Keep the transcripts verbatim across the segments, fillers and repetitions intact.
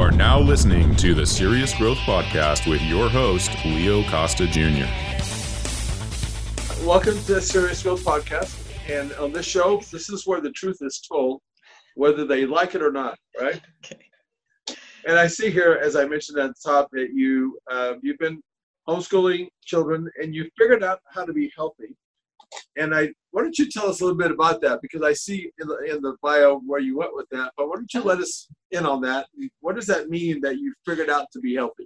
are now listening to the Serious Growth Podcast with your host, Leo Costa Junior Welcome to the Serious Growth Podcast. And on this show, this is where the truth is told, whether they like it or not, right? Okay. And I see here, as I mentioned at the top, that you, uh, you've been homeschooling children and you figured out how to be healthy. And I, why don't you tell us a little bit about that? Because I see in the, in the bio where you went with that, but why don't you let us in on that? What does that mean that you figured out to be healthy?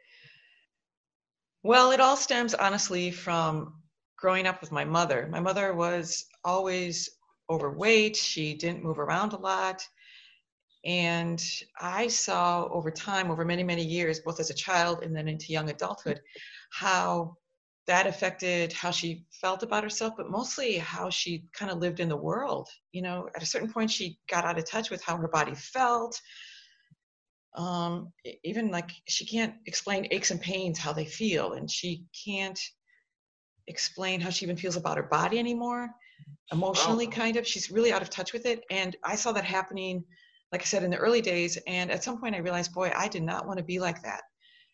Well, it all stems honestly from growing up with my mother. My mother was always overweight. She didn't move around a lot. And I saw over time, over many, many years, both as a child and then into young adulthood, how that affected how she felt about herself, but mostly how she kind of lived in the world. You know, at a certain point, she got out of touch with how her body felt. Um, even like she can't explain aches and pains, how they feel, and she can't explain how she even feels about her body anymore, emotionally, kind of. She's really out of touch with it. And I saw that happening, like I said, in the early days. And at some point I realized, boy, I did not want to be like that.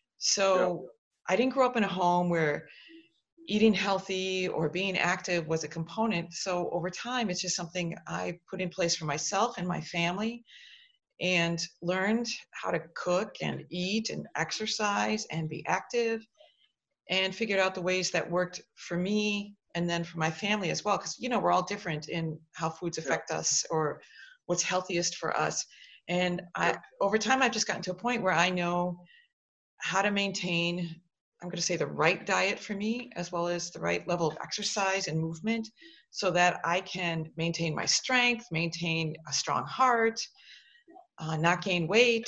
So yeah. I didn't grow up in a home where eating healthy or being active was a component. So over time, it's just something I put in place for myself and my family, and learned how to cook and eat and exercise and be active, and figured out the ways that worked for me and then for my family as well. Because, you know, we're all different in how foods affect yeah. us or what's healthiest for us. And I, yeah. over time, I've just gotten to a point where I know how to maintain, I'm going to say, the right diet for me, as well as the right level of exercise and movement, so that I can maintain my strength, maintain a strong heart, uh, not gain weight,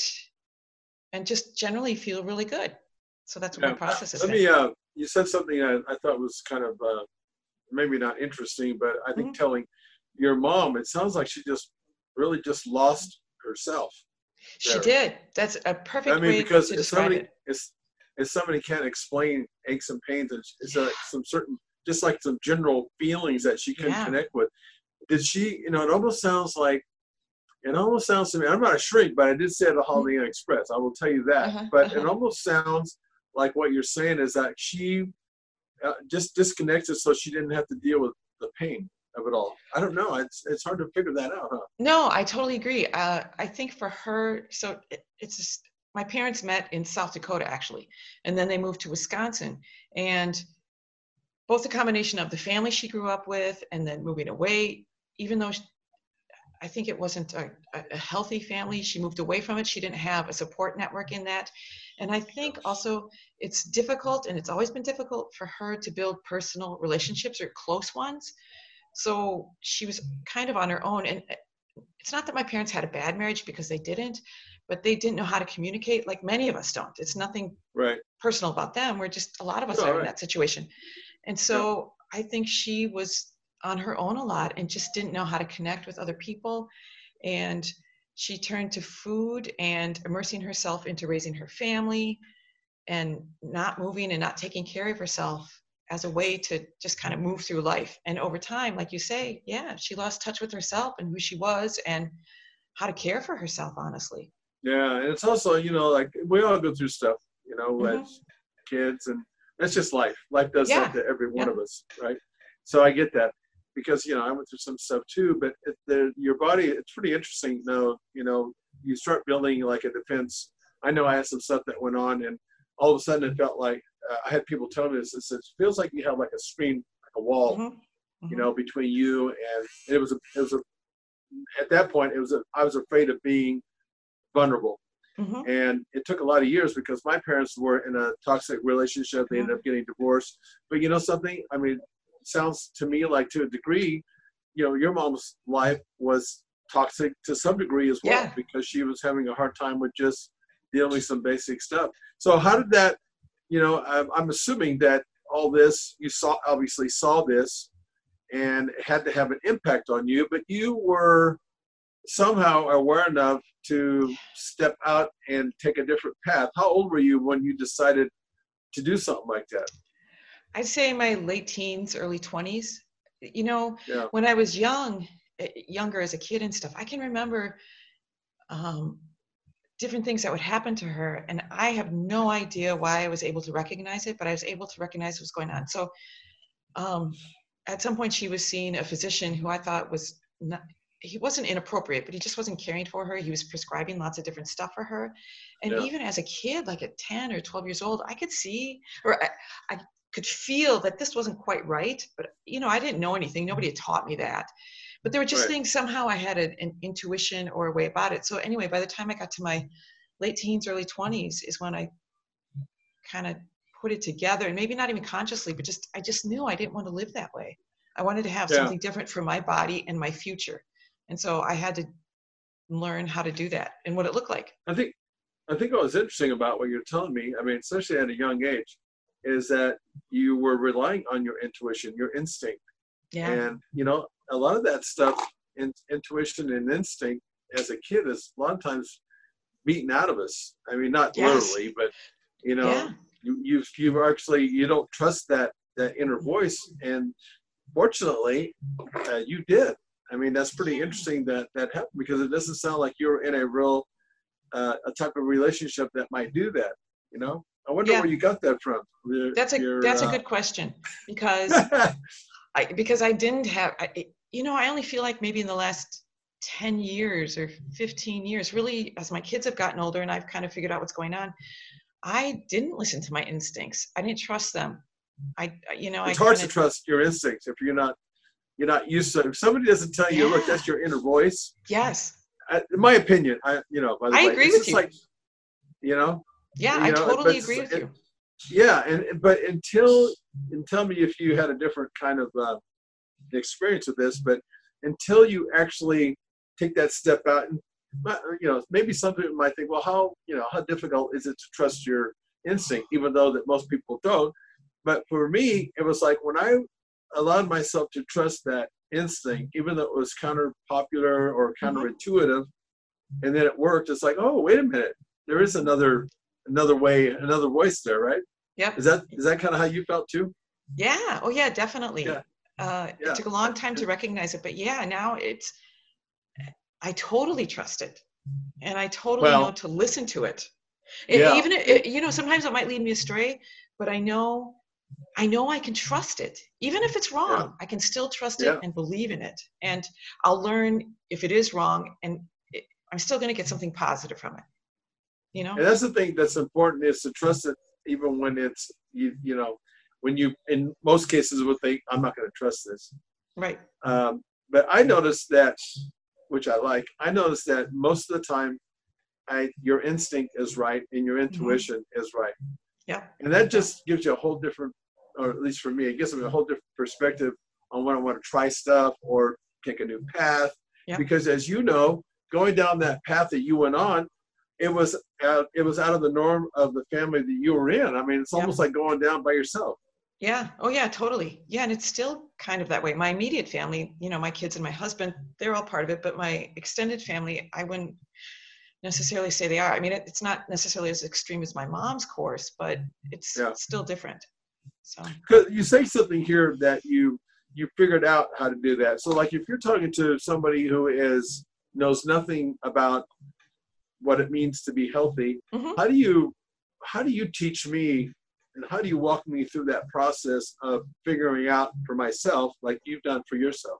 and just generally feel really good. So that's what yeah. my process is. Let me, uh, you said something I, I thought was kind of uh, maybe not interesting, but I think mm-hmm. telling your mom, it sounds like she just really just lost herself. She there. did. That's a perfect I mean, way because to if describe somebody, it. It's, if somebody can't explain aches and pains, it's, it's like some certain, just like some general feelings that she couldn't yeah. connect with. Did she, you know, it almost sounds like, it almost sounds to me, I'm not a shrink, but I did say at the Holiday Inn Express, I will tell you that. Uh-huh, but uh-huh. it almost sounds like what you're saying is that she uh, just disconnected so she didn't have to deal with the pain of it all. I don't know. It's it's hard to figure that out, huh? No, I totally agree. Uh, I think for her, so it, it's just, my parents met in South Dakota, actually, and then they moved to Wisconsin. And both the combination of the family she grew up with and then moving away, even though she, I think it wasn't a, a healthy family, she moved away from it. She didn't have a support network in that. And I think also it's difficult, and it's always been difficult for her to build personal relationships or close ones. So she was kind of on her own. And it's not that my parents had a bad marriage, because they didn't, but they didn't know how to communicate, like many of us don't. It's nothing right. personal about them. We're just, a lot of us no, are right. in that situation. And so yeah. I think she was on her own a lot and just didn't know how to connect with other people. And she turned to food and immersing herself into raising her family and not moving and not taking care of herself as a way to just kind of move through life. And over time, like you say, yeah, she lost touch with herself and who she was and how to care for herself, honestly. Yeah. And it's also, you know, like we all go through stuff, you know, mm-hmm. as kids, and that's just life. Life does yeah. that to every one yeah. of us, right? So I get that. Because, you know, I went through some stuff too, but it, the, your body, it's pretty interesting though, you know, you start building like a defense. I know I had some stuff that went on, and all of a sudden it felt like, uh, I had people tell me this, it says, it feels like you have like a screen, like a wall, mm-hmm. Mm-hmm. you know, between you and, and it was, a, it was a, at that point, it was, a, I was afraid of being vulnerable. Mm-hmm. And it took a lot of years because my parents were in a toxic relationship. They mm-hmm. ended up getting divorced. But you know something? I mean, sounds to me like, to a degree, you know, your mom's life was toxic to some degree as well, yeah. because she was having a hard time with just dealing with some basic stuff. So how did that, you know, I'm, I'm assuming that all this, you saw, obviously saw this and it had to have an impact on you, but you were somehow aware enough to step out and take a different path. How old were you when you decided to do something like that? I'd say my late teens, early twenties. You know, yeah. when I was young, younger as a kid and stuff, I can remember um, different things that would happen to her. And I have no idea why I was able to recognize it, but I was able to recognize what was going on. So um, at some point she was seeing a physician who I thought was not, he wasn't inappropriate, but he just wasn't caring for her. He was prescribing lots of different stuff for her. And Yeah. even as a kid, like at ten or twelve years old, I could see, or I, I could feel that this wasn't quite right. But, you know, I didn't know anything. Nobody had taught me that. But there were just Right. things, somehow I had an, an intuition or a way about it. So anyway, by the time I got to my late teens, early twenties is when I kind of put it together, and maybe not even consciously, but just, I just knew I didn't want to live that way. I wanted to have Yeah. something different for my body and my future. And so I had to learn how to do that and what it looked like. I think I think what was interesting about what you're telling me, I mean, especially at a young age, is that you were relying on your intuition, your instinct. Yeah. And, you know, a lot of that stuff, in, intuition and instinct as a kid is a lot of times beaten out of us. I mean, not Yes. literally, but, you know, Yeah. you, you, you actually, you don't trust that, that inner voice. And fortunately, uh, you did. I mean, that's pretty interesting that that happened, because it doesn't sound like you're in a real, uh, a type of relationship that might do that, you know? I wonder Yeah. where you got that from. Your, That's a, your, that's uh, a good question, because I, because I didn't have, I, you know, I only feel like maybe in the last ten years or fifteen years, really, as my kids have gotten older and I've kind of figured out what's going on, I didn't listen to my instincts. I didn't trust them. I, you know, it's I hard kinda, to trust your instincts if you're not, you're not used to, if somebody doesn't tell you, look, Yeah. that's your inner voice. Yes. I, in my opinion, I, you know, by the I way, agree it's with just you. like, you know, Yeah, you I know, totally but agree with it- you. yeah. And, but until, and tell me if you had a different kind of uh, experience with this, but until you actually take that step out, and, you know, maybe some people might think, well, how, you know, how difficult is it to trust your instinct, even though that most people don't. But for me, it was like when I allowed myself to trust that instinct, even though it was counter popular or counterintuitive, and then it worked, it's like, oh, wait a minute, there is another another way, another voice there, right? Yep. Is that is that kind of how you felt too? Yeah. Oh yeah, definitely. Yeah. Uh, Yeah. It took a long time to recognize it, but yeah, now it's, I totally trust it. And I totally Well, know to listen to it. It- yeah. Even, it, you know, sometimes it might lead me astray, but I know, I know I can trust it. Even if it's wrong, Yeah. I can still trust it Yeah. and believe in it. And I'll learn if it is wrong, and it, I'm still going to get something positive from it. You know? And that's the thing that's important, is to trust it even when it's, you you know, when you, in most cases, would think, I'm not going to trust this. Right. Um, but I noticed that, which I like, I noticed that most of the time, I, your instinct is right and your intuition is right. Yeah. And that just gives you a whole different, or at least for me, it gives me a whole different perspective on when I want to try stuff or take a new path. Yeah. Because as you know, going down that path that you went on, it was out, it was out of the norm of the family that you were in. I mean, it's almost like going down by yourself. Yeah. Oh, yeah, totally. Yeah. And it's still kind of that way. My immediate family, you know, my kids and my husband, they're all part of it. But my extended family, I wouldn't necessarily say they are. I mean, it, it's not necessarily as extreme as my mom's course, but it's Yeah. still different. So, Because you say something here that you you figured out how to do that. So, like, if you're talking to somebody who is knows nothing about what it means to be healthy, Mhm. how do you how do you teach me, and how do you walk me through that process of figuring out for myself, like you've done for yourself?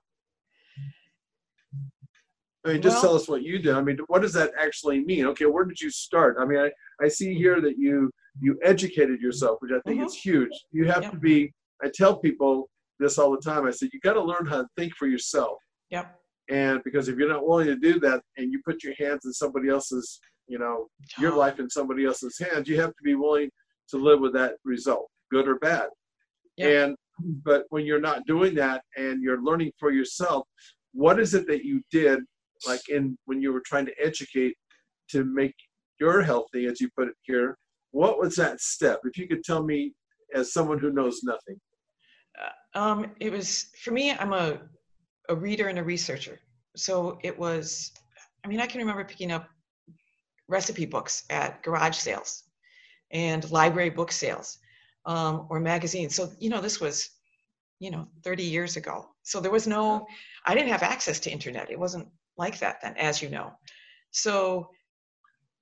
I mean, just Well- tell us what you do. I mean, what does that actually mean? Okay, where did you start? I mean, I, I see here that you you educated yourself, which I think Mhm. is huge. You have Yep. to be, I tell people this all the time. I said, you got to learn how to think for yourself. yep. And because if you're not willing to do that, and you put your hands in somebody else's, you know, your Oh, life in somebody else's hands, you have to be willing to live with that result, good or bad. Yeah. And but when you're not doing that and you're learning for yourself, what is it that you did, like in when you were trying to educate to make your healthy, as you put it here? What was that step? If you could tell me, as someone who knows nothing. Um, it was, for me, I'm a, a reader and a researcher. So it was, I mean, I can remember picking up recipe books at garage sales and library book sales, um, or magazines. So, you know, this was, you know, thirty years ago. So there was no, I didn't have access to internet. It wasn't like that then, as you know. So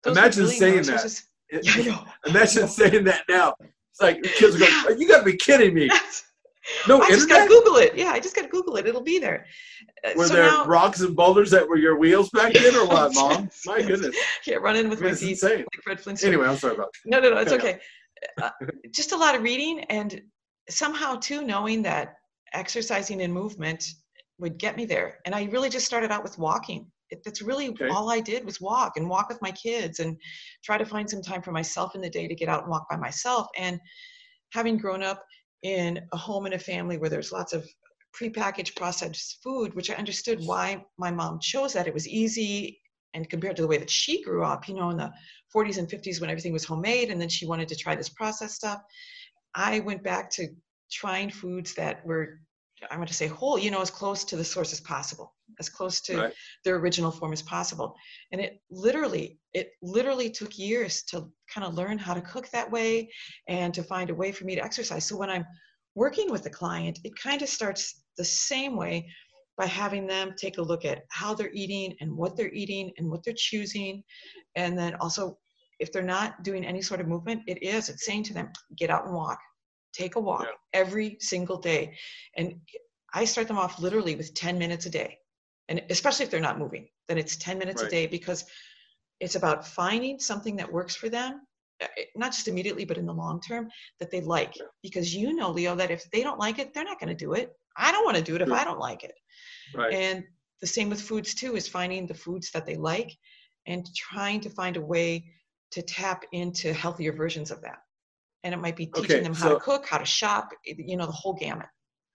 Those Imagine really saying no that. sources. Yeah, I know. Imagine I know. saying that now. It's like kids are going, Yeah. oh, you got to be kidding me. Yes. No I just got to internet? Google it. Yeah, I just got to Google it. It'll be there. Uh, Were so there now, rocks and boulders that were your wheels back then or what, Mom? yes, My yes. goodness. Yeah, running with I mean, my it's feet insane. like Fred Flintstone. Anyway, I'm sorry about No, no, no, it's Yeah. okay. Uh, just a lot of reading, and somehow too knowing that exercising and movement would get me there. And I really just started out with walking. It, that's really Okay. all I did was walk and walk with my kids and try to find some time for myself in the day to get out and walk by myself. And having grown up in a home and a family where there's lots of prepackaged processed food, which I understood why my mom chose that. It was easy, and compared to the way that she grew up, you know, in the forties and fifties when everything was homemade, and then she wanted to try this processed stuff. I went back to trying foods that were, I'm going to say whole, you know, as close to the source as possible, as close to Right. their original form as possible. And it literally, it literally took years to kind of learn how to cook that way and to find a way for me to exercise. So when I'm working with a client, it kind of starts the same way by having them take a look at how they're eating and what they're eating and what they're choosing. And then also, if they're not doing any sort of movement, it is, it's saying to them, get out and walk. Take a walk Yeah. every single day. And I start them off literally with ten minutes a day. And especially if they're not moving, then it's ten minutes Right. a day, because it's about finding something that works for them, not just immediately, but in the long term, that they like. Yeah. Because you know, Leo, that if they don't like it, they're not going to do it. I don't want to do it if Sure. I don't like it. Right. And the same with foods too, is finding the foods that they like and trying to find a way to tap into healthier versions of that. And it might be teaching Okay, them how so- to cook, how to shop, you know, the whole gamut.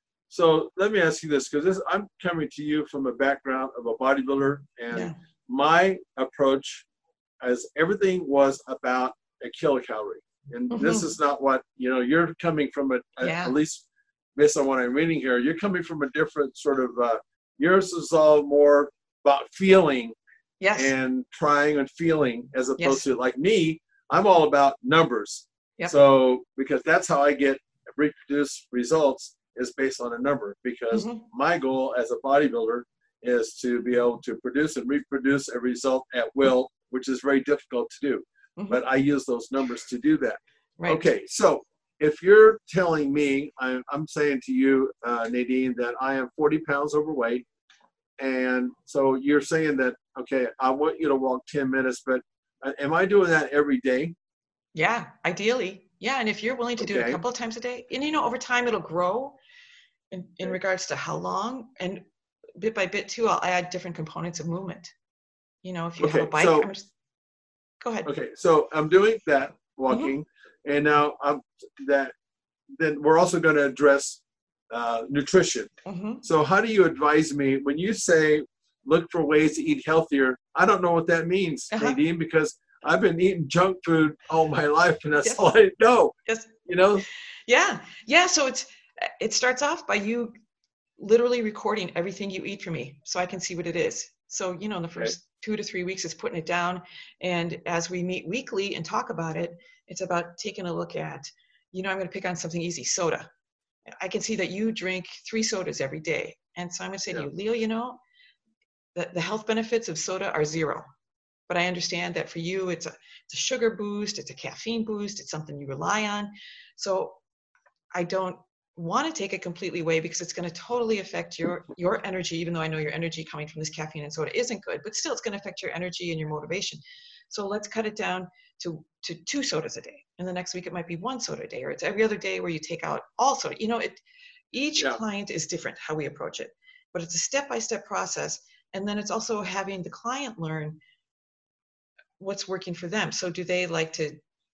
So let me ask you this, because this, I'm coming to you from a background of a bodybuilder, and Yeah. my approach as everything was about a kilocalorie. And this Mhm. is not what, you know, you're coming from, a, a- Yeah. at least based on what I'm reading here, you're coming from a different sort of, uh, yours is all more about feeling Yes. and trying and feeling, as opposed Yes. to like me, I'm all about numbers. Yep. So, because that's how I get reproduce results, is based on a number, because Mhm. my goal as a bodybuilder is to be able to produce and reproduce a result at will, which is very difficult to do. Mhm. But I use those numbers to do that. Right. Okay, so if you're telling me, I'm, I'm saying to you, uh, Nadine, that I am forty pounds overweight, and so you're saying that, okay, I want you to walk ten minutes, but uh, am I doing that every day? Yeah, ideally. Yeah, and if you're willing to do it a Okay. couple of times a day, and you know, over time it'll grow in, in Okay. regards to how long, and bit by bit too, I'll add different components of movement. You know, if you have Okay, a bike, so- I'm just, go ahead. Okay, so I'm doing that Mm-hmm. walking, and now I'm that. Then we're also going to address uh, nutrition. hmm So how do you advise me when you say look for ways to eat healthier? I don't know what that means, Uh-huh. Nadine, because I've been eating junk food all my life, and that's Yes. all I know. Yes. You know? Yeah. Yeah. So it's, it starts off by you literally recording everything you eat for me so I can see what it is. So, you know, in the first two to three weeks, it's putting it down. And as we meet weekly and talk about it, it's about taking a look at, you know, I'm going to pick on something easy, soda. I can see that you drink three sodas every day. And so I'm going to say Yeah. to you, Leo, you know, the, the health benefits of soda are zero. But I understand that for you, it's a, it's a sugar boost, it's a caffeine boost, it's something you rely on. So I don't want to take it completely away, because it's going to totally affect your, your energy, even though I know your energy coming from this caffeine and soda isn't good, but still it's going to affect your energy and your motivation. So let's cut it down to, to two sodas a day. And the next week it might be one soda a day, or it's every other day where you take out all soda. You know, it, each Yeah. client is different how we approach it, but it's a step-by-step process. And then it's also having the client learn what's working for them. So do they like to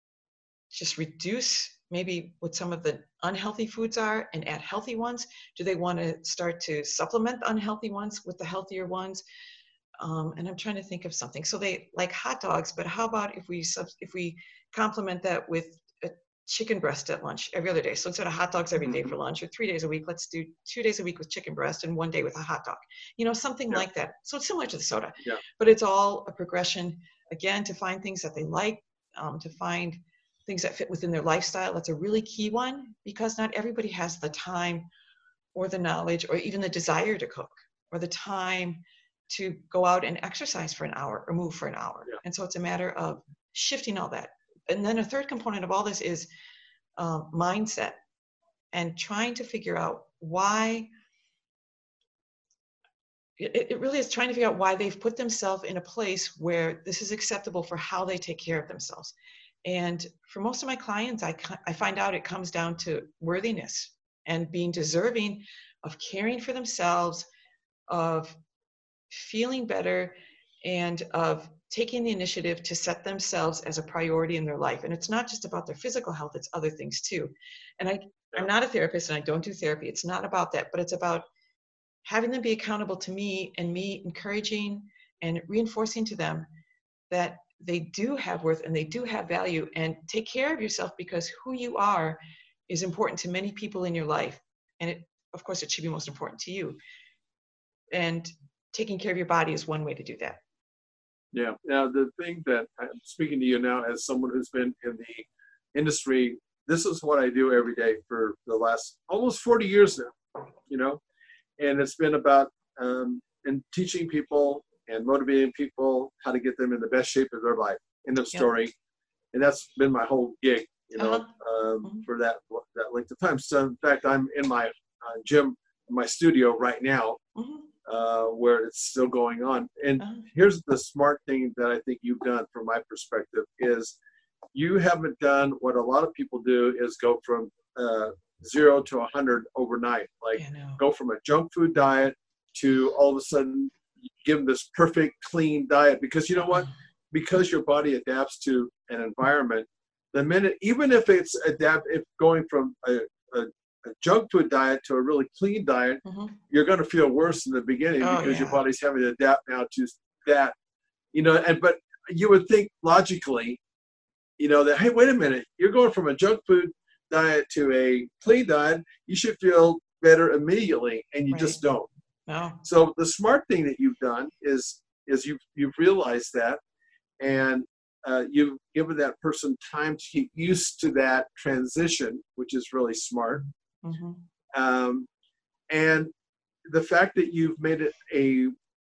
just reduce maybe what some of the unhealthy foods are and add healthy ones? Do they want to start to supplement the unhealthy ones with the healthier ones? Um, and I'm trying to think of something. So they like hot dogs, but how about if we sub- if we complement that with a chicken breast at lunch every other day? So instead of hot dogs every day Mhm. for lunch, or three days a week, let's do two days a week with chicken breast and one day with a hot dog. You know, something Yeah. like that. So it's similar to the soda, Yeah. but it's all a progression, again, to find things that they like, um, to find things that fit within their lifestyle. That's a really key one, because not everybody has the time or the knowledge or even the desire to cook, or the time to go out and exercise for an hour or move for an hour. Yeah. And so it's a matter of shifting all that. And then a third component of all this is um, mindset and trying to figure out why. It, it really is trying to figure out why they've put themselves in a place where this is acceptable for how they take care of themselves. And for most of my clients, I, I find out it comes down to worthiness and being deserving of caring for themselves, of feeling better, and of taking the initiative to set themselves as a priority in their life. And it's not just about their physical health, it's other things too. And I, I'm not a therapist and I don't do therapy. It's not about that, but it's about having them be accountable to me and me encouraging and reinforcing to them that they do have worth and they do have value, and take care of yourself, because who you are is important to many people in your life. And it, of course, it should be most important to you. And taking care of your body is one way to do that. Yeah. Now, the thing that I'm speaking to you now as someone who's been in the industry, this is what I do every day for the last almost forty years now, you know, and it's been about um, and teaching people and motivating people how to get them in the best shape of their life. End of story. Yep. And that's been my whole gig, you know, uh-huh. um, mm-hmm. for that that length of time. So, in fact, I'm in my uh, gym, my studio right now, mm-hmm. uh, where it's still going on. And uh-huh. here's the smart thing that I think you've done, from my perspective, is you haven't done what a lot of people do, is go from uh, zero to a hundred overnight. Like, yeah, no. go from a junk food diet to all of a sudden give them this perfect, clean diet. Because you know what? Because your body adapts to an environment, the minute, even if it's adapt, if going from a, a, a junk food diet to a really clean diet, mm-hmm. you're going to feel worse in the beginning oh, because yeah. your body's having to adapt now to that, you know. And but you would think logically, you know, that, hey, wait a minute, you're going from a junk food diet to a clean diet, you should feel better immediately, and you right. just don't. No. So the smart thing that you've done is is you've you've realized that, and uh, you've given that person time to get used to that transition, which is really smart. Mm-hmm. Um, and the fact that you've made it a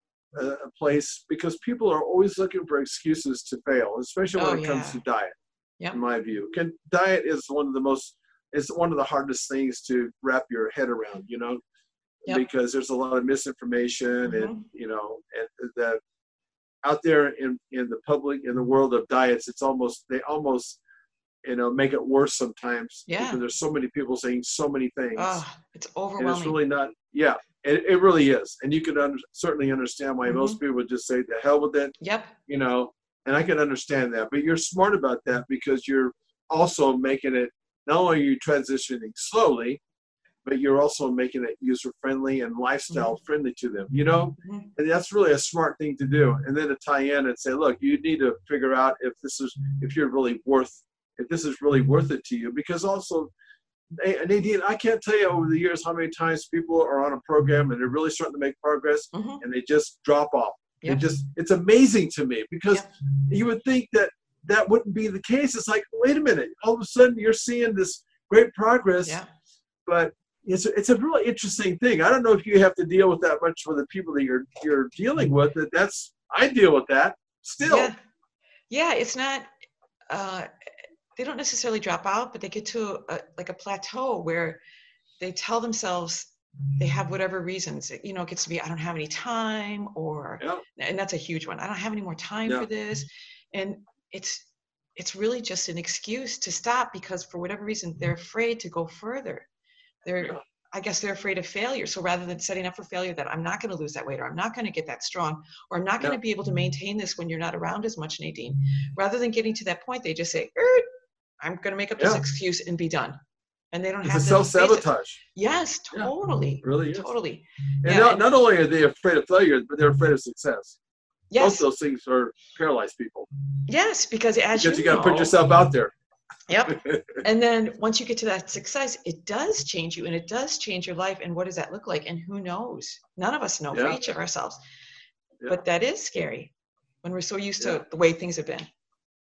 a place, because people are always looking for excuses to fail, especially when oh, it yeah. comes to diet. Yep. In my view, Can, diet is one of the most is one of the hardest things to wrap your head around. You know. Yep. Because there's a lot of misinformation, mm-hmm. and you know, and that out there in, in the public, in the world of diets, it's almost they almost you know make it worse sometimes. Yeah. Because there's so many people saying so many things. Oh, it's overwhelming. And it's really not. Yeah, it, it really is, and you can under, certainly understand why mm-hmm. most people would just say the hell with it. Yep. You know, and I can understand that, but you're smart about that because you're also making it. Not only are you transitioning slowly, but you're also making it user-friendly and lifestyle-friendly to them, you know? Mm-hmm. And that's really a smart thing to do. And then to tie in and say, look, you need to figure out if this is, if you're really worth, if this is really worth it to you. Because also, Nadine, I can't tell you over the years how many times people are on a program and they're really starting to make progress, mm-hmm. and they just drop off. Yep. It just, it's amazing to me, because yep. you would think that that wouldn't be the case. It's like, wait a minute, all of a sudden you're seeing this great progress, yeah. but It's a, it's a really interesting thing. I don't know if you have to deal with that much with the people that you're you're dealing with. That that's I deal with that still. Yeah, yeah it's not. Uh, they don't necessarily drop out, but they get to a, like a plateau where they tell themselves they have whatever reasons. You know, it gets to be I don't have any time, or yeah. and that's a huge one. I don't have any more time yeah. for this, and it's it's really just an excuse to stop, because for whatever reason they're afraid to go further. They're, I guess they're afraid of failure. So rather than setting up for failure, that I'm not going to lose that weight, or I'm not going to get that strong, or I'm not going to be able to maintain this when you're not around as much, Nadine, rather than getting to that point, they just say, er, I'm going to make up this yeah. excuse and be done. And they don't it's have a to self-sabotage. Yes, totally. Yeah, really is. Totally. And yeah, not, and, not only are they afraid of failure, but they're afraid of success. Yes. Both those things are paralyze people. Yes, because as because you you got to put yourself out there. Yep. And then once you get to that success, it does change you, and it does change your life. And what does that look like? And who knows? None of us know yeah. for each of ourselves. Yeah. But that is scary when we're so used yeah. to the way things have been.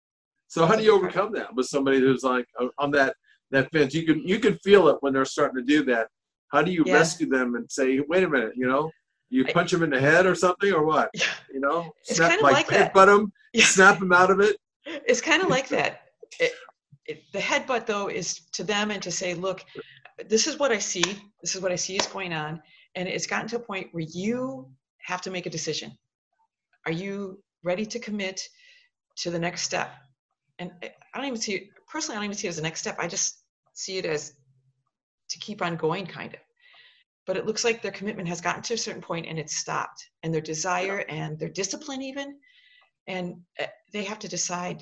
So how do you overcome that with somebody who's like on that, that fence? You can you can feel it when they're starting to do that. How do you yeah. rescue them and say, wait a minute, you know? You I, punch them in the head or something, or what? yeah, You know, it's snap kind of like, like that. headbutt them, Yeah. snap them out of it. It's kind of like that. It, it, the headbutt, though, is to them and to say, look, this is what I see. This is what I see is going on. And it's gotten to a point where you have to make a decision. Are you ready to commit to the next step? And I don't even see it, personally, I don't even see it as a next step. I just see it as to keep on going, kind of. But it looks like their commitment has gotten to a certain point and it's stopped. And their desire and their discipline even, and they have to decide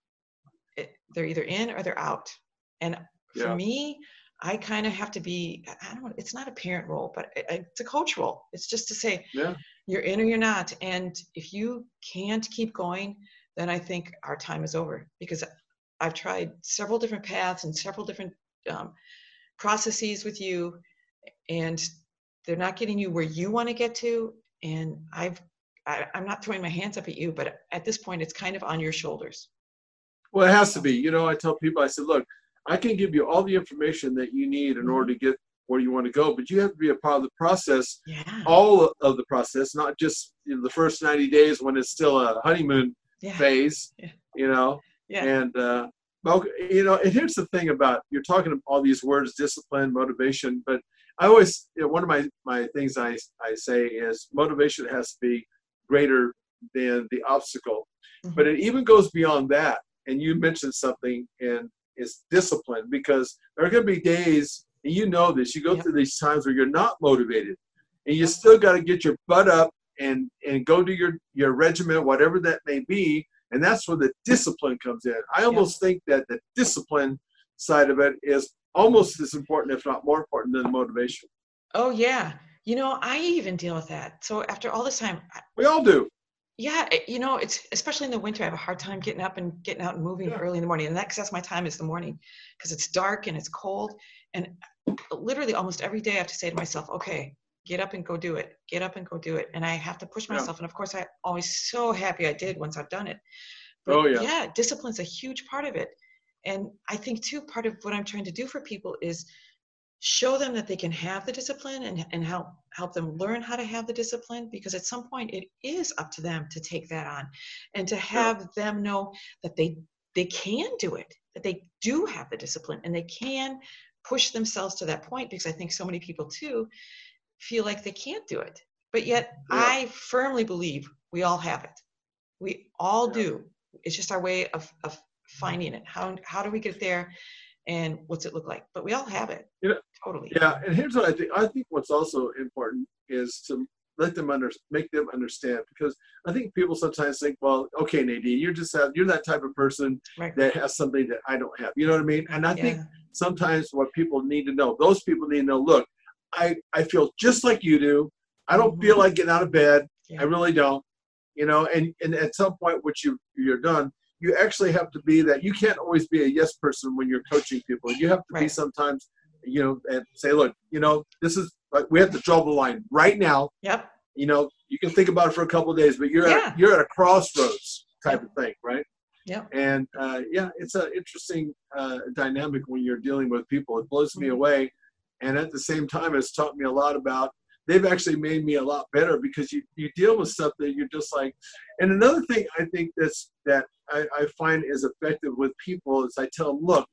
they're either in or they're out. And for Yeah. me, I kind of have to be, I don't know, it's not a parent role, but it's a coach role. It's just to say, yeah. you're in or you're not. And if you can't keep going, then I think our time is over, because I've tried several different paths and several different um, processes with you, and they're not getting you where you want to get to. And I've, I, I'm not throwing my hands up at you, but at this point, it's kind of on your shoulders. Well, it has to be. You know, I tell people, I said, look, I can give you all the information that you need in order to get where you want to go, but you have to be a part of the process, yeah. all of the process, not just you know, the first ninety days when it's still a honeymoon yeah. phase, yeah. you know. Yeah. And, uh, well, you know, and here's the thing about, you're talking all these words, discipline, motivation, but I always, you know, one of my, my things I, I say is motivation has to be greater than the obstacle, mm-hmm. but it even goes beyond that. And you mentioned something, and it's discipline, because there are going to be days, and you know this, you go yep. through these times where you're not motivated, and you still got to get your butt up and, and go to your, your regiment, whatever that may be. And that's where the discipline comes in. I almost yep. think that the discipline side of it is almost as important, if not more important, than the motivation. Oh, yeah. You know, I even deal with that. So after all this time. We all do. Yeah, you know, it's especially in the winter, I have a hard time getting up and getting out and moving yeah. early in the morning. And that's, that's my time is the morning, because it's dark and it's cold. And literally almost every day I have to say to myself, okay, get up and go do it. Get up and go do it. And I have to push myself. Yeah. And of course, I'm always so happy I did once I've done it. But oh, yeah. yeah, discipline's a huge part of it. And I think, too, part of what I'm trying to do for people is show them that they can have the discipline, and, and help help them learn how to have the discipline, because at some point it is up to them to take that on, and to have yeah. them know that they they can do it, that they do have the discipline, and they can push themselves to that point, because I think so many people too feel like they can't do it. But yet yeah. I firmly believe we all have it. We all yeah. do. It's just our way of, of finding it. How how do we get there? And what's it look like? But we all have it. You know, totally. Yeah, and here's what I think. I think what's also important is to let them under, make them understand, because I think people sometimes think, well, okay, Nadine, you're just have, you're that type of person right. that has something that I don't have. You know what I mean? And I yeah. think sometimes what people need to know, those people need to know, look, I, I feel just like you do. I don't mm-hmm. feel like getting out of bed. Yeah. I really don't. You know, and, and at some point, which you you're done, you actually have to be that. You can't always be a yes person when you're coaching people. You have to right. be sometimes, you know, and say, look, you know, this is like, we have to draw the line right now. Yep. You know, you can think about it for a couple of days, but you're yeah. at, you're at a crossroads type yep. of thing, right? Yeah. And uh, yeah, it's an interesting uh, dynamic when you're dealing with people. It blows mm-hmm. me away, and at the same time, it's taught me a lot about. They've actually made me a lot better, because you, you deal with stuff that you're just like. And another thing I think that's that I, I find is effective with people is I tell them, look,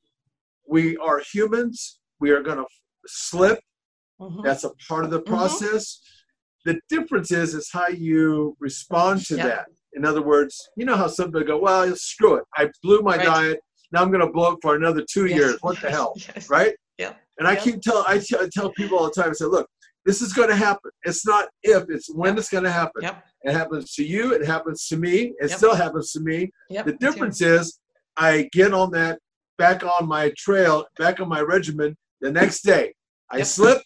we are humans. We are going to slip. Mm-hmm. That's a part of the process. Mm-hmm. The difference is is how you respond to yeah. that. In other words, you know how some people go, well, screw it. I blew my right. diet. Now I'm going to blow it for another two yes. years. What yes. the hell, yes. right? Yeah. And I yeah. keep tell I, t- I tell people all the time. I say, look. This is going to happen. It's not if, it's when yep. it's going to happen. Yep. It happens to you. It happens to me. It yep. still happens to me. Yep. The difference is I get on that, back on my trail, back on my regimen the next day. I yep. slip,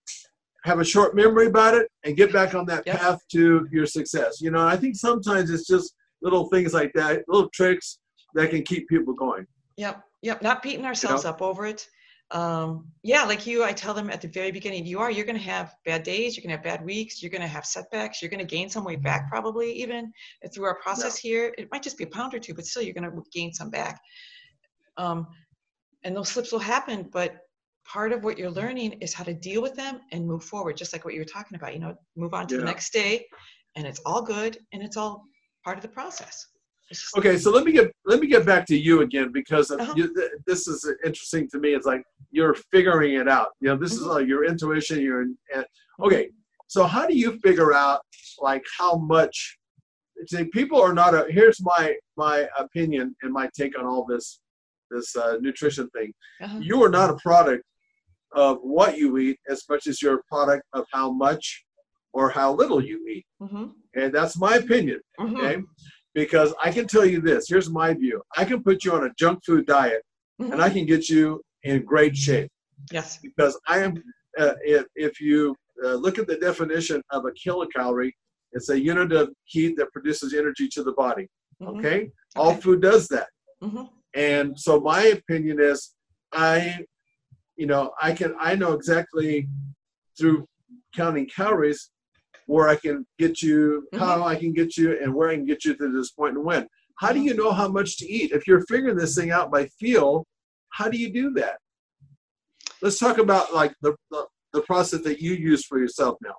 have a short memory about it, and get back on that yep. path to your success. You know, I think sometimes it's just little things like that, little tricks that can keep people going. Yep. Yep. Not beating ourselves you know? up over it. Um, yeah, like you, I tell them at the very beginning, you are, you're going to have bad days, you're going to have bad weeks, you're going to have setbacks, you're going to gain some weight back probably even through our process yeah. here. It might just be a pound or two, but still you're going to gain some back. Um, and those slips will happen, but part of what you're learning is how to deal with them and move forward, just like what you were talking about, you know, move on to Yeah. the next day, and it's all good, and it's all part of the process. Just, Okay, so let me get let me get back to you again, because Uh-huh. you, th- this is interesting to me. It's like you're figuring it out. You know, this is Mhm. like your intuition. Your and, okay. So how do you figure out like how much? See, people are not a. Here's my my opinion and my take on all this this uh, nutrition thing. uh-huh. You are not a product of what you eat as much as you're a product of how much or how little you eat, Mm-hmm. and that's my opinion. Mm-hmm. Okay. Because I can tell you this, here's my view. I can put you on a junk food diet Mm-hmm. and I can get you in great shape. Yes. Because I am, uh, if, if you uh, look at the definition of a kilocalorie, it's a unit of heat that produces energy to the body. Mm-hmm. Okay? All Okay. food does that. Mm-hmm. And so my opinion is I, you know, I can, I know exactly through counting calories where I can get you, how Mm-hmm. I can get you, and where I can get you to this point and when. How do Mhm. you know how much to eat? If you're figuring this thing out by feel, how do you do that? Let's talk about like the, the, the process that you use for yourself now.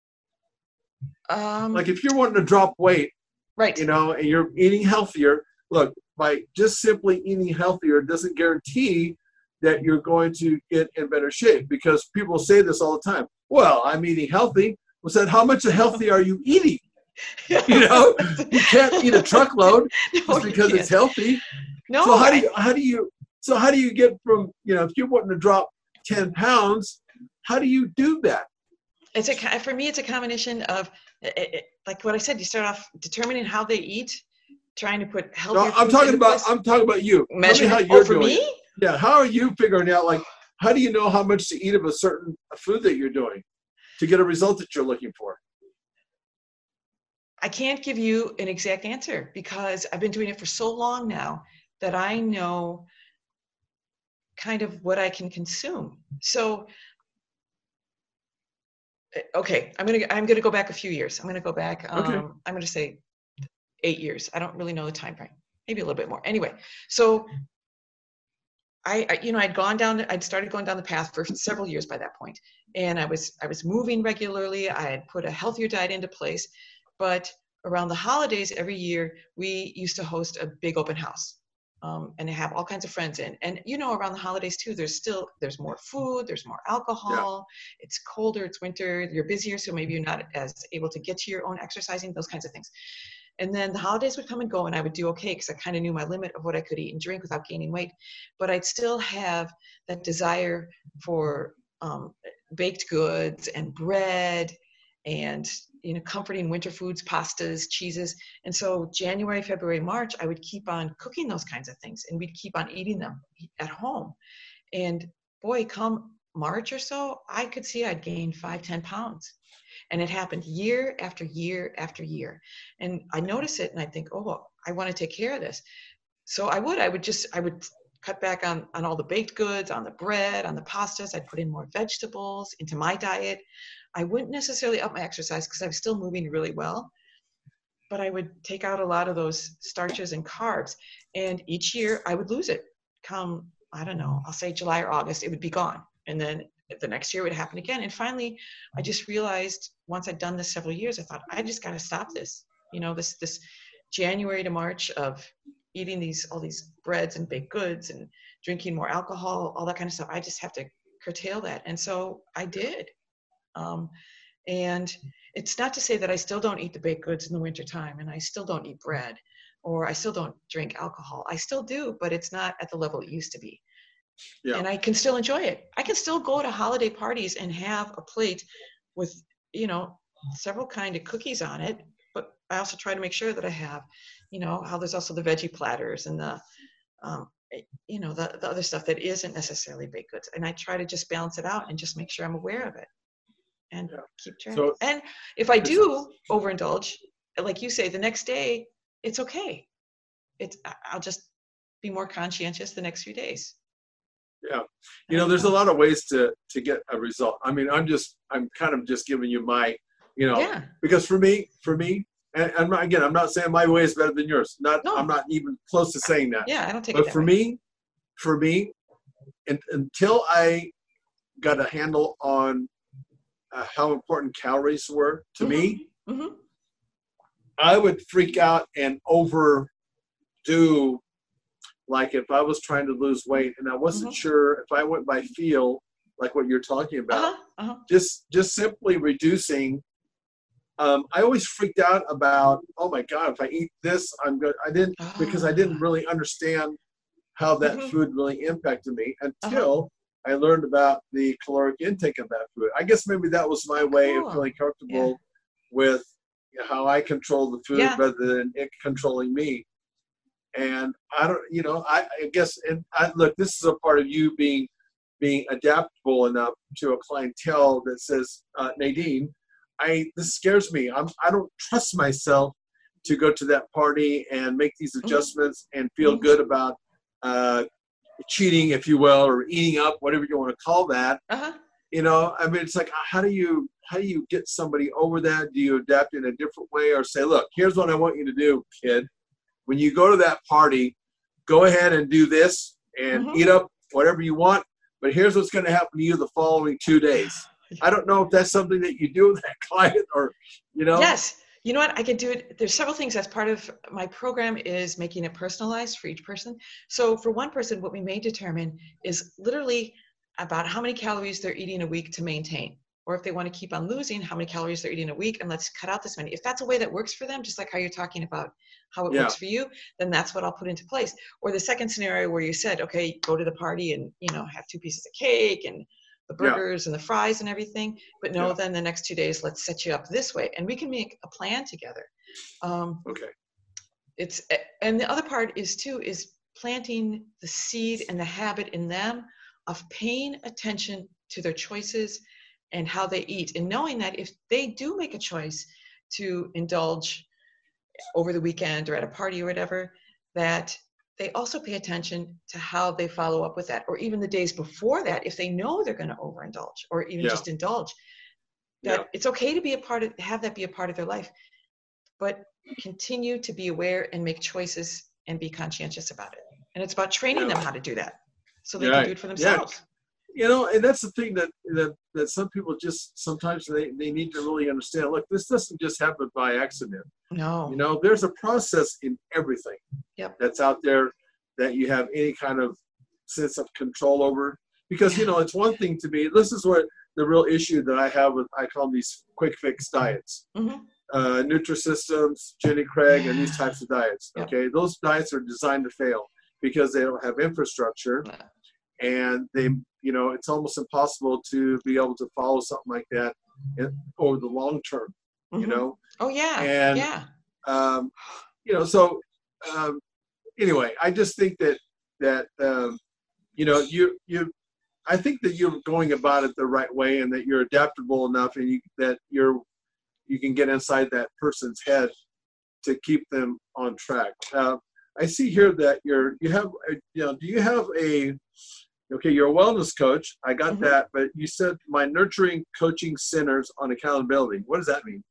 Um, Like if you're wanting to drop weight, right. you know, and you're eating healthier, look, by just simply eating healthier doesn't guarantee that you're going to get in better shape, because people say this all the time. Well, I'm eating healthy. Well, said, how much healthy are you eating? You know, you can't eat a truckload No, just you because can't. it's healthy. No, So how do I- you, how do you, so how do you get from, you know, if you're wanting to drop ten pounds, how do you do that? it's a co- for me it's a combination of it, it, like what I said. You start off determining how they eat, trying to put No, healthier I'm foods talking into about, place. I'm talking about you. Tell me Measure how it. you're Oh, for doing me? it. Yeah. How are you figuring out, like, how do you know how much to eat of a certain food that you're doing to get a result that you're looking for? I can't give you an exact answer because I've been doing it for so long now that I know kind of what I can consume. So, uh, okay, I'm gonna I'm gonna go back a few years. I'm gonna go back. Um, Okay. I'm gonna say eight years. I don't really know the time frame. Maybe a little bit more. Anyway, so I, I you know I'd gone down. I'd started going down the path for several years by that point, and I was I was moving regularly. I had put a healthier diet into place, but around the holidays every year we used to host a big open house. Um, and have all kinds of friends in. And you know, around the holidays too, there's still there's more food, there's more alcohol. It's colder, it's winter, you're busier, so maybe you're not as able to get to your own exercising, those kinds of things. And then the holidays would come and go, and I would do okay because I kind of knew my limit of what I could eat and drink without gaining weight. But I'd still have that desire for um, baked goods and bread and you know comforting winter foods, pastas, cheeses. And so January, February, March, I would keep on cooking those kinds of things, and we'd keep on eating them at home. And boy, come March or so, I could see I'd gain five, ten pounds. And it happened year after year after year. And I notice it and I think, oh, I want to take care of this. So I would, I would just, I would cut back on, on all the baked goods, on the bread, on the pastas. I'd put in more vegetables into my diet. I wouldn't necessarily up my exercise because I was still moving really well, but I would take out a lot of those starches and carbs. And each year I would lose it. Come, I don't know, I'll say July or August, it would be gone. And then the next year it would happen again. And finally, I just realized once I'd done this several years, I thought, I just got to stop this. You know, this this January to March of eating these all these breads and baked goods and drinking more alcohol, all that kind of stuff. I just have to curtail that. And so I did. Um, and it's not to say that I still don't eat the baked goods in the wintertime, and I still don't eat bread, or I still don't drink alcohol. I still do, but it's not at the level it used to be. Yeah. And I can still enjoy it. I can still go to holiday parties and have a plate with, you know, several kind of cookies on it. But I also try to make sure that I have, you know, how there's also the veggie platters and the, um, you know, the, the other stuff that isn't necessarily baked goods. And I try to just balance it out and just make sure I'm aware of it and Yeah. keep track. So- and if I do overindulge, like you say, the next day, it's okay. It's, I'll just be more conscientious the next few days. Yeah. You know, there's a lot of ways to, to get a result. I mean, I'm just, I'm kind of just giving you my, you know, Yeah. because for me, for me, and I'm not, again, I'm not saying my way is better than yours. Not, No. I'm not even close to saying that. Yeah, I don't take it But that for way. me, for me, and, until I got a handle on uh, how important calories were to Mm-hmm. me, Mm-hmm. I would freak out and overdo, like if I was trying to lose weight and I wasn't Mm-hmm. sure if I went by feel, like what you're talking about, Uh-huh. Uh-huh. just just simply reducing. Um, I always freaked out about, oh my God, if I eat this, I'm good. I didn't, because I didn't Ah. really understand how that Mhm. food really impacted me Uh-huh. until I learned about the caloric intake of that food. I guess maybe that was my way of Cool. feeling Yeah. comfortable with how I control the food Yeah. rather than it controlling me. And I don't, you know, I, I guess, and I, look, this is a part of you being being adaptable enough to a clientele that says, uh, Nadine, I this scares me. I'm I don't trust myself to go to that party and make these Mhm. adjustments and feel Mhm. good about uh, cheating, if you will, or eating up, whatever you want to call that. Uh-huh. You know, I mean, it's like, how do you how do you get somebody over that? Do you adapt in a different way, or say, look, here's what I want you to do, kid. When you go to that party, go ahead and do this and Mhm. eat up whatever you want. But here's what's going to happen to you the following two days. I don't know if that's something that you do with that client, or, you know. Yes. You know what? I could do it. There's several things as part of my program is making it personalized for each person. So for one person, what we may determine is literally about how many calories they're eating a week to maintain. Or if they want to keep on losing, how many calories they're eating a week, and let's cut out this many. If that's a way that works for them, just like how you're talking about how it Yeah. works for you, then that's what I'll put into place. Or the second scenario where you said, okay, go to the party and, you know, have two pieces of cake and the Yeah. burgers and the fries and everything, but no, Yeah. then the next two days, let's set you up this way. And we can make a plan together. Um, Okay. it's, and the other part is too, is planting the seed and the habit in them of paying attention to their choices and how they eat, and knowing that if they do make a choice to indulge over the weekend or at a party or whatever, that they also pay attention to how they follow up with that, or even the days before that, if they know they're going to overindulge or even Yeah. just indulge, that Yeah. it's okay to be a part of, have that be a part of their life, but continue to be aware and make choices and be conscientious about it. And it's about training Yeah. them how to do that so they Yeah. can do it for Yeah. themselves. You know, and that's the thing that, that, that some people just, sometimes they, they need to really understand. Look, this doesn't just happen by accident. No. You know, there's a process in everything Yep. that's out there that you have any kind of sense of control over. Because, you know, it's one thing to be, this is what the real issue that I have with, I call these quick fix diets. Mm-hmm. Uh, Nutrisystems, Jenny Craig, and these types of diets. Yep. Okay, those diets are designed to fail because they don't have infrastructure, and they, you know, it's almost impossible to be able to follow something like that in, over the long term. Mm-hmm. You know. Oh yeah. And yeah. um, you know, so um, anyway, I just think that that um, you know, you you. I think that you're going about it the right way, and that you're adaptable enough, and you, that you're you can get inside that person's head to keep them on track. Uh, I see here that you're you have a, you know do you have a okay you're a wellness coach. I got Mm-hmm. that, but you said my nurturing coaching centers on accountability. What does that mean?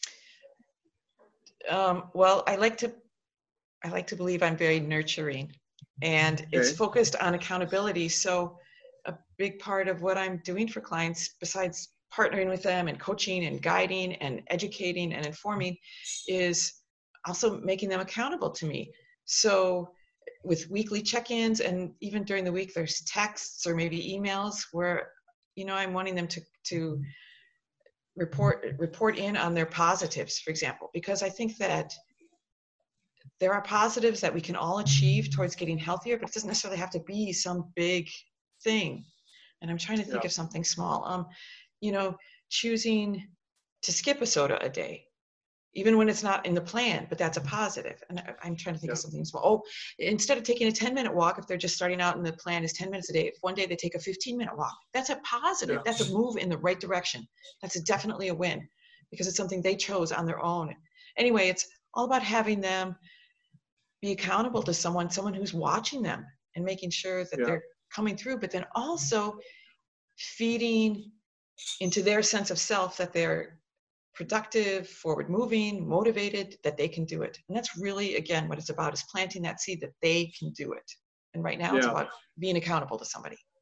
Um, well, I like to I like to believe I'm very nurturing, and it's Okay. focused on accountability. So a big part of what I'm doing for clients, besides partnering with them and coaching and guiding and educating and informing, is also making them accountable to me. So with weekly check-ins, and even during the week, there's texts or maybe emails where, you know, I'm wanting them to, to report, report in on their positives, for example, because I think that there are positives that we can all achieve towards getting healthier, but it doesn't necessarily have to be some big thing. And I'm trying to think Yeah. of something small. Um, you know, choosing to skip a soda a day, even when it's not in the plan, but that's a positive. And I, I'm trying to think Yeah. of something small. Oh, instead of taking a ten minute walk, if they're just starting out and the plan is ten minutes a day, if one day they take a fifteen minute walk, that's a positive. Yeah. That's a move in the right direction. That's a, definitely a win, because it's something they chose on their own. Anyway, it's all about having them be accountable to someone, someone who's watching them and making sure that Yeah. they're coming through, but then also feeding into their sense of self that they're productive, forward moving, motivated, that they can do it. And that's really, again, what it's about, is planting that seed that they can do it. And right now it's Yeah. about being accountable to somebody.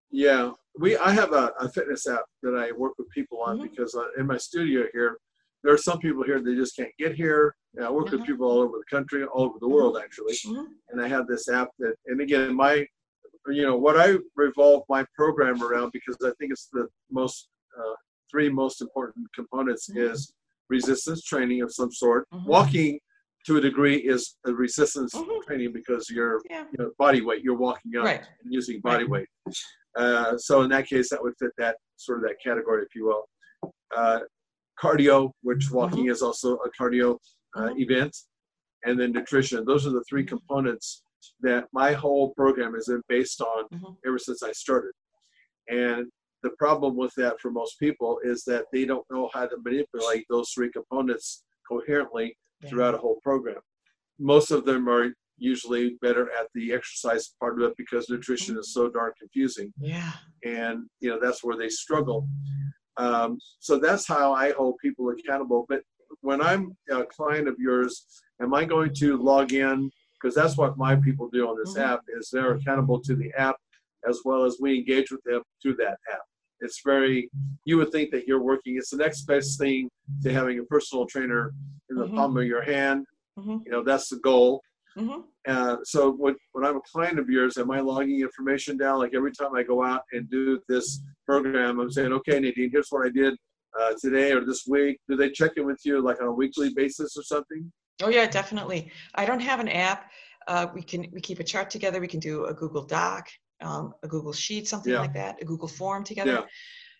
Yeah, we. I have a, a fitness app that I work with people on Mm-hmm. because uh, in my studio here, there are some people here that just can't get here. And I work Uh-huh. with people all over the country, all over the Mhm. world actually. Mm-hmm. And I have this app that, and again, my, you know, what I revolve my program around, because I think it's the most, uh, three most important components Mhm. is resistance training of some sort. Mhm. Walking to a degree is a resistance Mhm. training because you're, Yeah. you know, body weight, you're walking up Right. and using body Right. weight. Uh, so in that case, that would fit that sort of that category, if you will. Uh, cardio, which walking Mhm. is also a cardio uh, Mhm. event, and then nutrition. Those are the three Mhm. components that my whole program is based on Mhm. ever since I started. And the problem with that for most people is that they don't know how to manipulate those three components coherently Yeah. throughout a whole program. Most of them are usually better at the exercise part of it because nutrition Mhm. is so darn confusing, Yeah. and you know that's where they struggle. Um, so that's how I hold people accountable. But when I'm a client of yours, am I going to log in? Because that's what my people do on this Mhm. app is they're accountable to the app as well as we engage with them through that app. It's very, you would think that you're working, it's the next best thing to having a personal trainer in the Mhm. palm of your hand. Mhm. You know, that's the goal. Mhm. Uh, so when, when I'm a client of yours, am I logging information down? Like every time I go out and do this program, I'm saying, okay, Nadine, here's what I did uh, today or this week. Do they check in with you like on a weekly basis or something? Oh yeah, definitely. I don't have an app. Uh, we can we keep a chart together. We can do a Google Doc, um, a Google Sheet, something Yeah, like that, a Google Form together. yeah,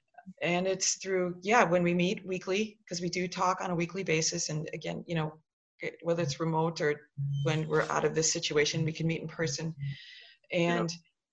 And it's through, yeah, when we meet weekly, because we do talk on a weekly basis. And again, you know, it- whether it's remote or when we're out of this situation, we can meet in person. yeah, And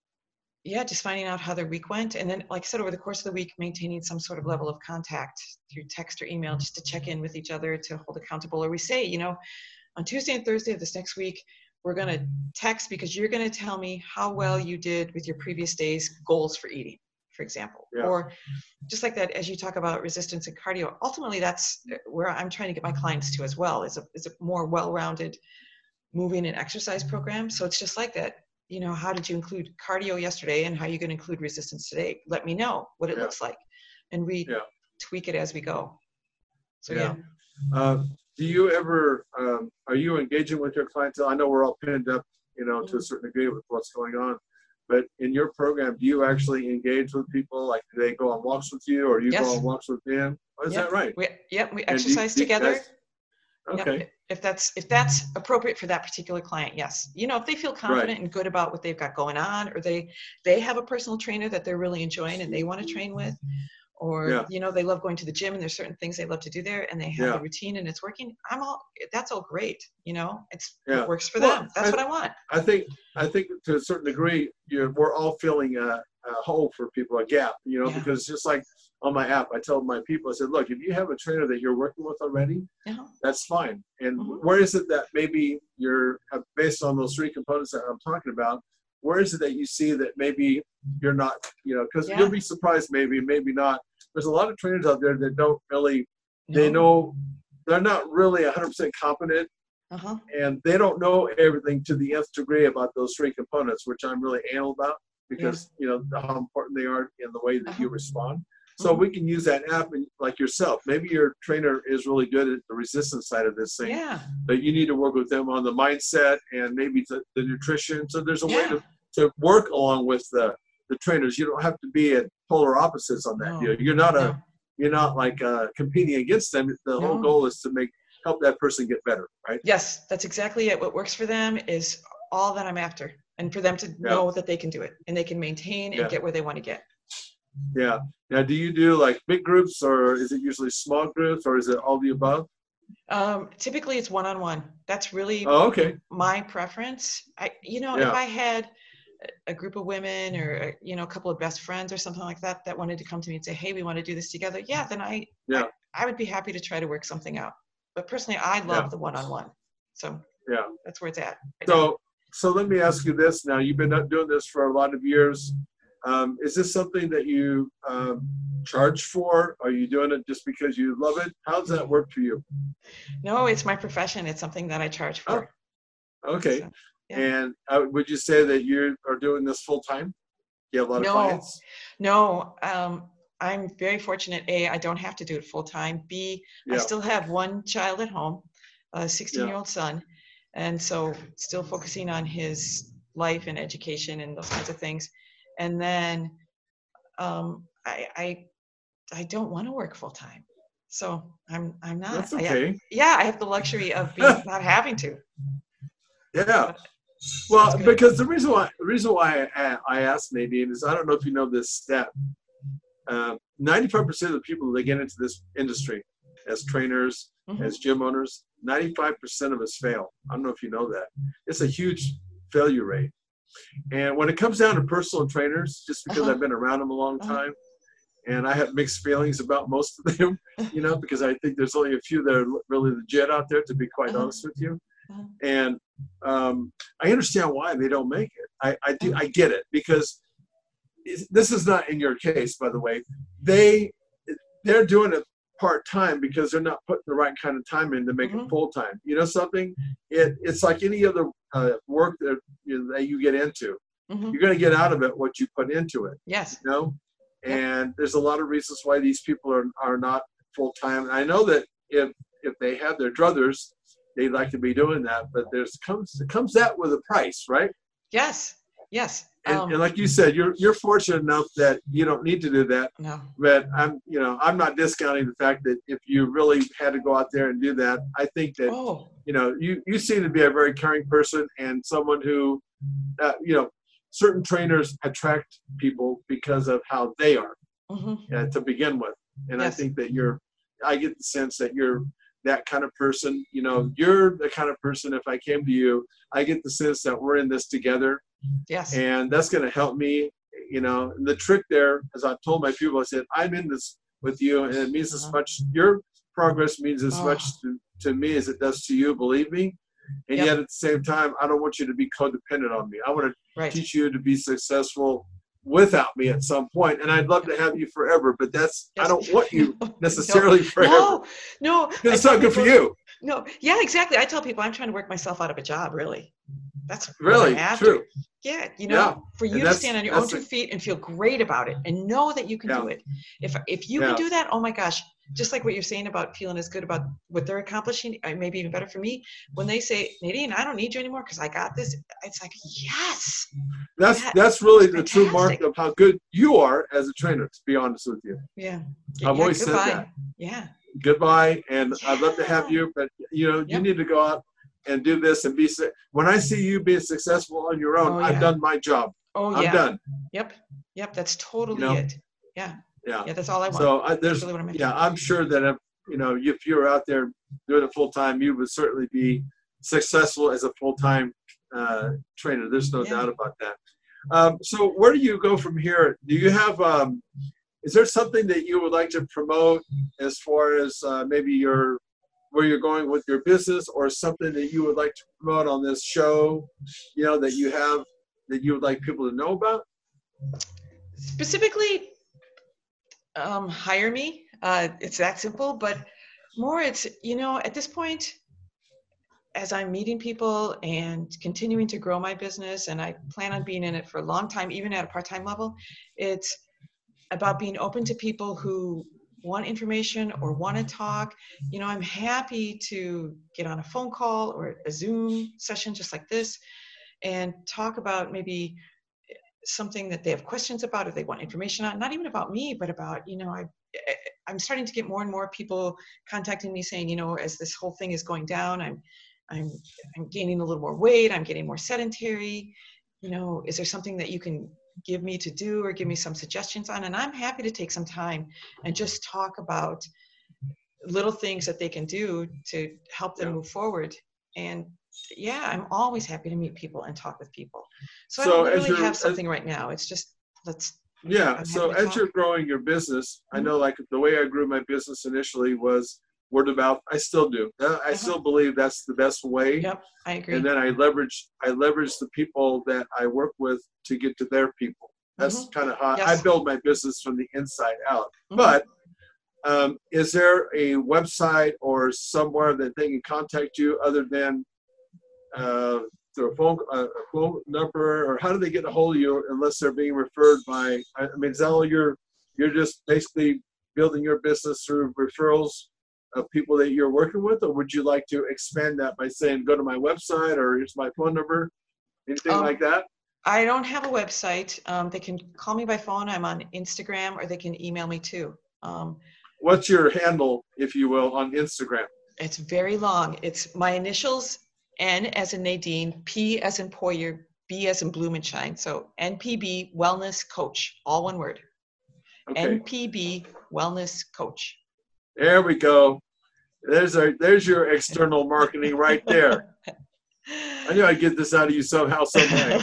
yeah, just finding out how their week went. And then, like I said, over the course of the week, maintaining some sort of level of contact through text or email just to check in with each other, to hold accountable. Or we say, you know, on Tuesday and Thursday of this next week, we're going to text because you're going to tell me how well you did with your previous day's goals for eating, for example. yeah, Or just like that, as you talk about resistance and cardio, ultimately that's where I'm trying to get my clients to as well, is a, is a more well-rounded moving and exercise program. So it's just like that. You know, how did you include cardio yesterday and how are you going to include resistance today? Let me know what it yeah, looks like. And we yeah, tweak it as we go. So yeah. yeah. Uh, do you ever, um, are you engaging with your clientele? I know we're all pinned up, you know, to a certain degree with what's going on. But in your program, do you actually engage with people? Like, do they go on walks with you, or you go Yes. on walks with them? Oh, is Yep. that right? We, yep. We And do you, exercise do you together. guys, Yep. okay, If that's if that's appropriate for that particular client, yes. You know, if they feel right, confident and good about what they've got going on, or they they have a personal trainer that they're really enjoying and they want to train with, or yeah, you know, they love going to the gym and there's certain things they love to do there and they have yeah, the routine and it's working. I'm all that's all great. You know, it's yeah. what works for Well, them. That's I, what I want. I think, I think to a certain degree, you we're all feeling a, a hole for people, a gap, you know, Yeah. because just like on my app, I tell my people, I said, look, if you have a trainer that you're working with already, Yeah. that's fine. And Mhm. where is it that maybe you're, uh, based on those three components that I'm talking about, where is it that you see that maybe you're not, you know, because Yeah. you'll be surprised, maybe, maybe not. There's a lot of trainers out there that don't really, they No. know, they're not really one hundred percent competent, Uh-huh. and they don't know everything to the nth degree about those three components, which I'm really anal about because, you know, how important they are in the way that Uh-huh. you respond. So Mhm. we can use that app and, like yourself. Maybe your trainer is really good at the resistance side of this thing, Yeah. but you need to work with them on the mindset and maybe the, the nutrition. So there's a way Yeah. to, to work along with the, the trainers. You don't have to be at polar opposites on that No. deal. You're not a, No. you're not like uh, competing against them. The whole No. goal is to make, help that person get better, right? Yes, that's exactly it. What works for them is all that I'm after. And for them to Yeah. know that they can do it and they can maintain and Yeah. get where they want to get. Yeah. Now, do you do like big groups, or is it usually small groups, or is it all the above? Um, typically it's one-on-one. That's really Oh, okay. my preference. I, you know, Yeah. if I had a- a group of women or, a, you know, a couple of best friends or something like that, that wanted to come to me and say, hey, we want to do this together. Yeah, then I, Yeah. I, I would be happy to try to work something out. But personally, I love Yeah. the one-on-one. So Yeah. that's where it's at. Right now. So, so let me ask you this. Now, you've been doing this for a lot of years. Um, is this something that you um, charge for? Are you doing it just because you love it? How does that work for you? No, it's my profession. It's something that I charge for. Oh, okay. So, yeah. And uh, would you say that you are doing this full time? you have a lot no, of clients? No, um, I'm very fortunate. A, I don't have to do it full time. B, I Yeah. still have one child at home, a sixteen Yeah. year old son. And so still focusing on his life and education and those kinds of things. And then um, I, I, I don't want to work full time. So I'm, I'm not. That's I have- okay. yeah, I have the luxury of being not having to. Yeah. So Well, it's good. because the reason why the reason why I, I asked Nadine is I don't know if you know this stat. Uh, ninety-five percent of the people that get into this industry as trainers, Mhm. as gym owners, ninety-five percent of us fail. I don't know if you know that. It's a huge failure rate. And when it comes down to personal trainers, just because Uh-huh. I've been around them a long Uh-huh. time, and I have mixed feelings about most of them, you know, because I think there's only a few that are really legit out there, to be quite Uh-huh. honest with you. Uh-huh. And um, I understand why they don't make it. I, I do. I get it, because it's, this is not in your case, by the way. They they're doing it part time because they're not putting the right kind of time in to make Mhm. it full time. You know something? It it's like any other uh, work that you know, that you get into. Mhm. You're going to get out of it what you put into it. Yes. You know, Yep. and there's a lot of reasons why these people are are not full time. And I know that if if they have their druthers, they'd like to be doing that, but there's comes it comes that with a price, right? Yes. Yes. And, Um, and like you said, you're you're fortunate enough that you don't need to do that. no. But I'm you know I'm not discounting the fact that if you really had to go out there and do that, I think that Oh. you know you you seem to be a very caring person and someone who uh, you know certain trainers attract people because of how they are Mhm. uh, to begin with. And I Yes. think that you're, I get the sense that you're that kind of person. You know, you're the kind of person, if I came to you, I get the sense that we're in this together, Yes. and that's going to help me, you know. And the trick there, as I've told my people, I said, I'm in this with you, and it means as Uh-huh. much, your progress means as Oh. much to, to me as it does to you, believe me. And Yep. yet at the same time, I don't want you to be codependent on me. I want to Right. teach you to be successful without me at some point, and I'd love to have you forever, but that's I Yes. don't want you No, necessarily forever, No, no. because I it's tell not good for people- you. No, yeah, exactly. I tell people I'm trying to work myself out of a job, really. That's what Really, I'm after. true. Yeah, you know, Yeah, for you and to that's- stand on your own that's two a- feet and feel great about it and know that you can do Yeah. it. If if you Yeah. can do that, oh my gosh, just like what you're saying about feeling as good about what they're accomplishing, uh, maybe even better for me. When they say, Nadine, I don't need you anymore because I got this, it's like, yes. That's That that's really is the true mark fantastic. of how good you are as a trainer. To be honest with you, Yeah. I've yeah, always said goodbye. that. Yeah. Goodbye, and I'd love to have Yeah. you, but you know, you Yep. need to go out and do this and be. su- When I see you being successful on your own, Oh, I've yeah. done my job. Oh, I'm yeah. done. Yep. Yep. That's totally know? it. Yeah. Yeah. Yeah. That's all I want. So I, there's, really what I'm yeah, I'm sure that if you know if you're out there doing it full time, you would certainly be successful as a full time uh, trainer. There's no Yeah. doubt about that. Um, so where do you go from here? Do you have? Um, is there something that you would like to promote as far as uh, maybe your where you're going with your business, or something that you would like to promote on this show? You know that you have that you would like people to know about. Specifically, um, hire me. Uh, it's that simple, but more it's, you know, at this point, as I'm meeting people and continuing to grow my business, and I plan on being in it for a long time, even at a part-time level, it's about being open to people who want information or want to talk. You know, I'm happy to get on a phone call or a Zoom session just like this and talk about maybe something that they have questions about or they want information on, not even about me, but about, you know, I, I'm starting to get more and more people contacting me saying, you know, as this whole thing is going down, I'm, I'm, I'm gaining a little more weight, I'm getting more sedentary, you know, is there something that you can give me to do or give me some suggestions on? And I'm happy to take some time and just talk about little things that they can do to help them Yeah. move forward. And yeah, I'm always happy to meet people and talk with people. So, I So don't as literally you're- have as- something right now. It's just, let's, Yeah. I'm So happy to as talk. you're growing your business, I Mhm. know like the way I grew my business initially was word of mouth. I still do. Uh, I Uh-huh. still believe that's the best way. yep, I agree. And then I leverage I leverage the people that I work with to get to their people. That's Mhm. kind of how I Yes. build my business from the inside out. Mhm. But um, is there a website or somewhere that they can contact you other than uh, through a phone, uh, a phone number, or how do they get a hold of you unless they're being referred by? I mean, is that all you're you're just basically building your business through referrals of people that you're working with, or would you like to expand that by saying, go to my website, or here's my phone number, anything um, like that? I don't have a website. Um, they can call me by phone. I'm on Instagram, or they can email me too. Um, What's your handle, if you will, on Instagram? It's very long. It's my initials, N as in Nadine, P as in Poyer, B as in Blumenshine. So N P B Wellness Coach, all one word. Okay. N P B Wellness Coach. There we go. There's our, there's your external marketing right there. I knew I'd get this out of you somehow, some way.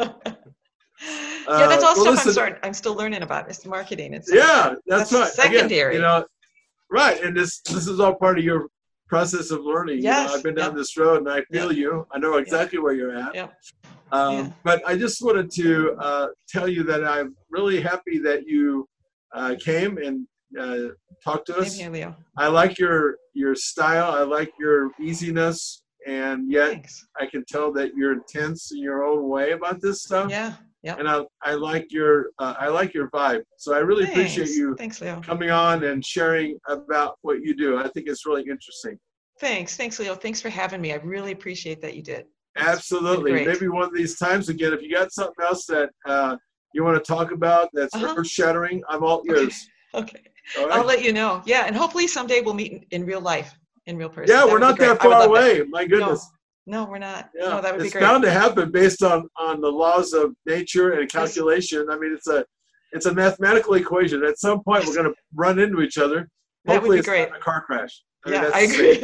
Yeah, that's all uh, well, stuff listen, I'm starting. I'm still learning about. It's marketing. It's yeah, that's, that's right. Secondary, Again, you know, right? And this this is all part of your process of learning. Yes. You know, I've been down yep. this road, and I feel yep. you. I know exactly yep. where you're at. Yep. Um, yeah. But I just wanted to uh, tell you that I'm really happy that you uh, came and uh, talked to us. Same here, Leo. I like your your style. I like your easiness, and yet Thanks. I can tell that you're intense in your own way about this stuff. Yeah. Yep. And I I like your uh, I like your vibe. So I really Thanks. appreciate you Thanks, Leo. coming on and sharing about what you do. I think it's really interesting. Thanks. Thanks, Leo. Thanks for having me. I really appreciate that you did. It's Absolutely. Maybe one of these times again, if you got something else that uh, you want to talk about that's uh-huh. earth-shattering, I'm all ears. Okay. okay. All right? I'll let you know. Yeah, and hopefully someday we'll meet in, in real life, in real person. Yeah, that we're not that far away. That. My goodness. No. No, we're not. Yeah. No, that would it's be great. It's bound to happen based on, on the laws of nature and calculation. I mean, it's a it's a mathematical equation. At some point, we're going to run into each other. That Hopefully, would be great. It's not a car crash. I yeah, mean, I agree.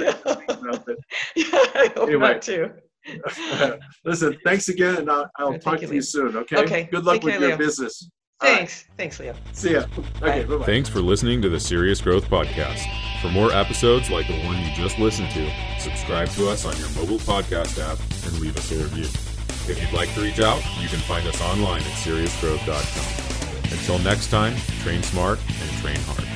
yeah, I hope anyway. not too. Listen, thanks again, and I'll, I'll talk you, to you Leo. soon, okay? Okay. Good luck Take with care, your Leo. business. Thanks. Right. Thanks, Leo. See ya. Okay, bye. Bye-bye. Thanks for listening to the Serious Growth Podcast. For more episodes like the one you just listened to, subscribe to us on your mobile podcast app and leave us a review. If you'd like to reach out, you can find us online at serious growth dot com. Until next time, train smart and train hard.